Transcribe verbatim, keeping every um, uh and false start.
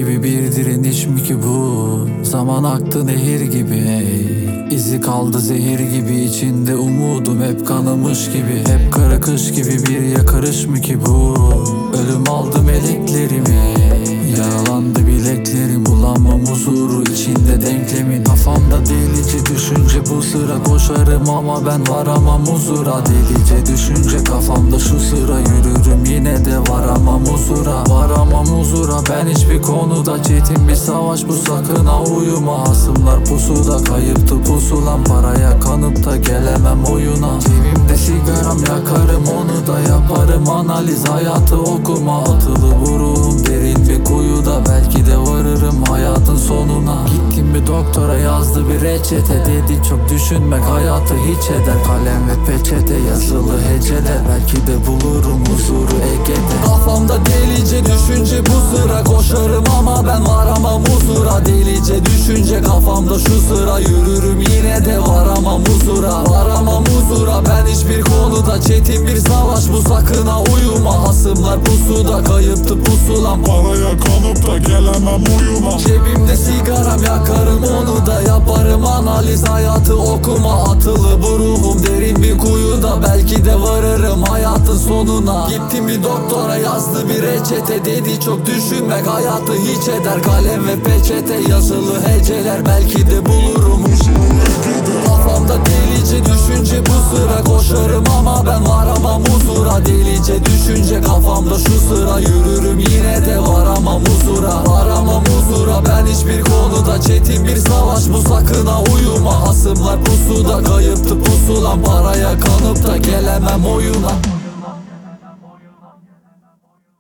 gibi bir direniş mi ki bu? Zaman aktı nehir gibi ey. İzi kaldı zehir gibi, içinde umudum hep kanamış gibi. Hep kara kış gibi bir yakarış mı ki bu? Ölüm aldı meleklerimi, yaralandı bileklerim. Bulamam huzuru içinde denklemin. Kafamda delice düşünce bu sıra, koşarım ama ben varamam huzura. Delice düşünce kafamda şu sıra, yürürüm yine de varamam huzura. Varamam huzura ben hiçbir konuda, çetin bir savaş bu, sakın ha uyuma. Hasımlar pusuda, kayıptı pusulam, paraya kanıp da gelemem oyuna. Cebimde sigaram, yakarım onu da, yaparım analiz, hayatı okuma. Atılı bu ruhum derin bir kuyuda, belki de varırım hayatın sonuna. Gittim bir doktora, yazdı bir reçete, dedi çok düşünmek hayatı hiç eder. Kalem ve peçete, yazılı heceler, belki de bulurum huzuru Ege'de. Kafamda delice düşünce bu sıra, koşarım ama ben varamam huzura. Delice düşünce kafamda şu sıra, yürürüm yine de varamam huzura. Varamam huzura ben hiçbir konuda, çetin bir savaş bu, sakın ha uyuma. Hasımlar pusuda, kayıptı pusulam, Paraya kanıp da gelemem uyuma. cebimde sigaram, yakarım onu da, yaparım analiz, hayatı okuma. Atılı bu ruhum derin bir kuyuda, belki de varırım hayatın sonuna. Gittim bir doktora, yazdı bir reçete, dedi çok düşünmek hayatı hiç eder. Kalem ve peçete, yazılı heceler, belki de bulurum kafamda delice düşünce bu sıra, koşarım ama ben varamam huzura. Delice düşünce kafamda şu sıra, yürürüm yine de varamam huzura. Varamam huzura ben hiçbir konuda, çetin bir savaş bu, sakın ha uyuma. Hasımlar pusuda, kayıptı pusulam, paraya kanıp da gelemem oyuna.